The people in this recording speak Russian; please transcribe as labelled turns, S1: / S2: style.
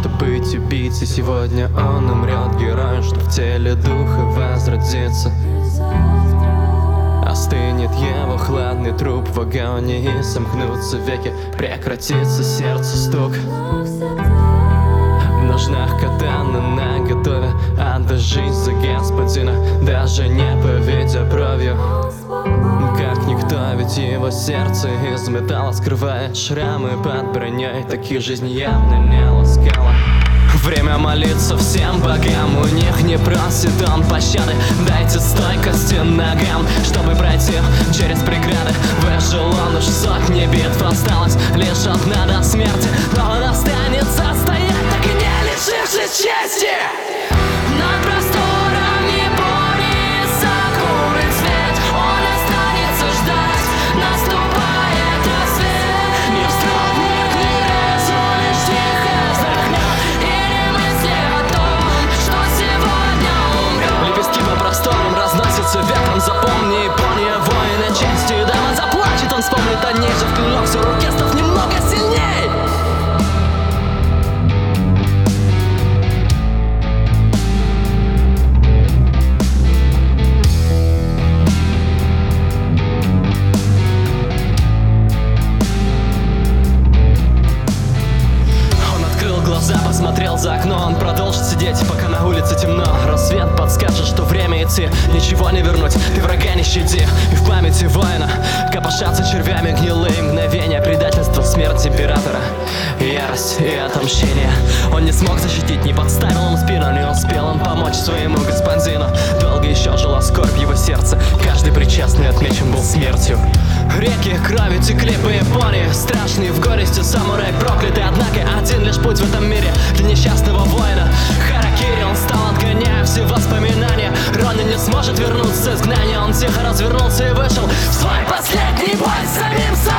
S1: что быть убийцей. Сегодня он умрет героем, что в теле духа возродится. Остынет его хладный труп в вагоне, и сомкнутся веки, прекратится сердце стук. В ножнах катана наготове, отдай жизнь за господина, даже не поведя бровью. Как никто, ведь его сердце из металла скрывает шрамы под броней, таких жизнь явно не ласкала. Время молиться всем богам, у них не просит он пощады. Дайте стойкости ногам, чтобы пройти через преграды. Выжил он уж сотни битв, осталось лишь одна до смерти, но он останется стоять, так и не лишившись чести. Над простором Японии сакуры цвет, он останется ждать, наступает рассвет. Не вздрогнет ни разу, лишь тихо вздохнет, и не мысли о том, что сегодня умрет. Лепестки по просторам разносятся ветром, запомни, Япония, воины чести. Дама заплачет, он вспомнит о ней же в клинок, все руке став немного сильней. Посмотрел за окно, он продолжит сидеть, пока на улице темно. Рассвет подскажет, что время идти, ничего не вернуть, ты врага не щади. И в памяти воина копошатся червями гнилые мгновения предательства, смерть императора, ярость и отомщение. Он не смог защитить, не подставил ему спину, не успел он помочь своему господину. Долго еще жила скорбь его сердца, каждый причастный отмечен был смертью. Реки крови текли по Японии, страшный в горести самурай проклятый. Однако один лишь путь в этом мире для несчастного воина харакири. Он стал, отгоняя все воспоминания. Ронин не сможет вернуться с изгнания. Он тихо развернулся и вышел в свой последний бой с самим собой.